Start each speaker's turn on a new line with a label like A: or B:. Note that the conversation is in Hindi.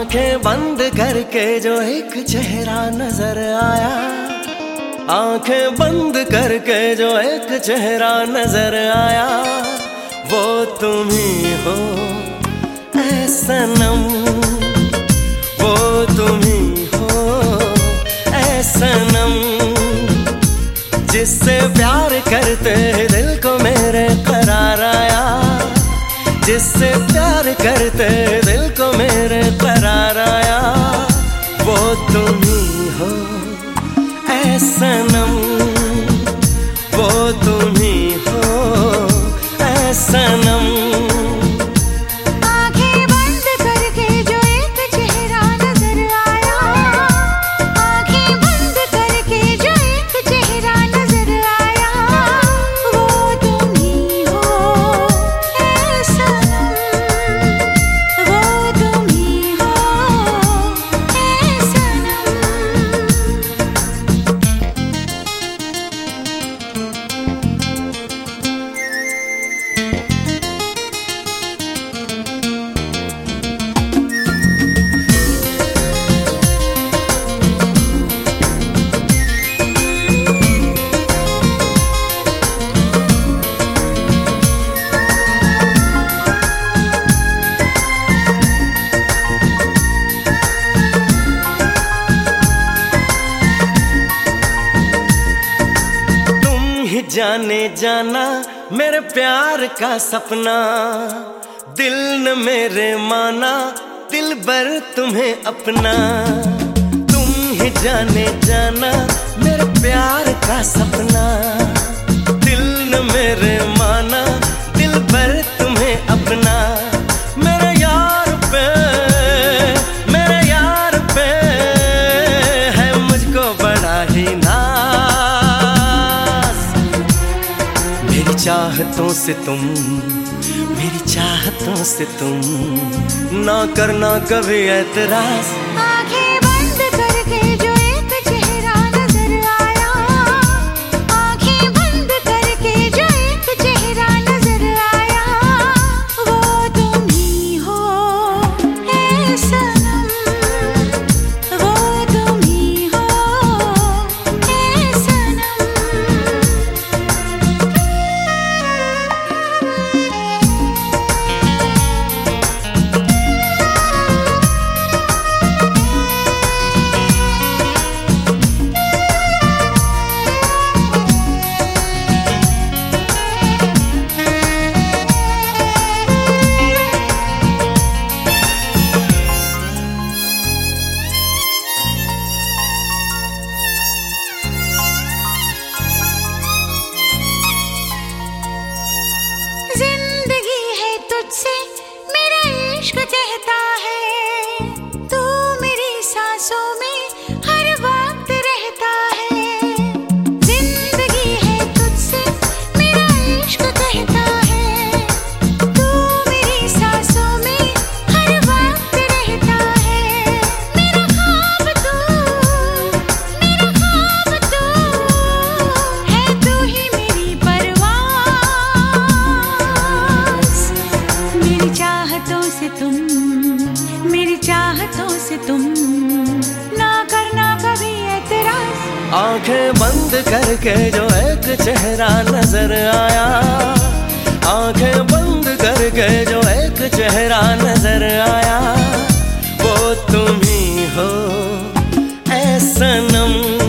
A: आंखें बंद करके जो एक चेहरा नजर आया, आंखें बंद करके जो एक चेहरा नजर आया, वो तुम ही हो ऐ सनम, वो तुम ही हो ऐ सनम। जिससे प्यार करते दिल को मेरे करार आया, जिससे प्यार करते दिल को मेरे करार आया, वो तुम ही हो ऐ सनम, वो तुम ही हो ऐ सनम। जाने जाना मेरे प्यार का सपना, दिल न मेरे माना दिल भर तुम्हें अपना। तुम ही जाने जाना मेरे प्यार का सपना, दिल न मेरे माना दिल भर तुम्हें अपना। मेरे यार पे है मुझको बड़ा ही चाहतों से तुम, मेरी चाहतों से तुम ना करना कभी ऐतराज।
B: आंखें बंद करके जो एक चेहरा नजर आया, आंखें बंद करके जो एक चेहरा नजर आया, वो तुम ही हो ऐ सनम, वो तुम ही हो ऐ सनम। जिंदगी है तुझसे मेरा इश्क कहता है, तू मेरी सांसों में हर वक्त रहता है। जिंदगी है तुझसे मेरा इश्क कहता है, तू मेरी सांसों में हर वक्त रहता है। मेरा ख्वाब तू है, तू ही मेरी परवाज़। मेरी चाहतों से तुम, मेरी चाहतों से तुम ना करना कभी ऐतराज।
A: आंखें बंद करके जो एक चेहरा नजर आया, आंखें बंद करके जो एक चेहरा नजर आया, वो तुम ही हो ऐ सनम।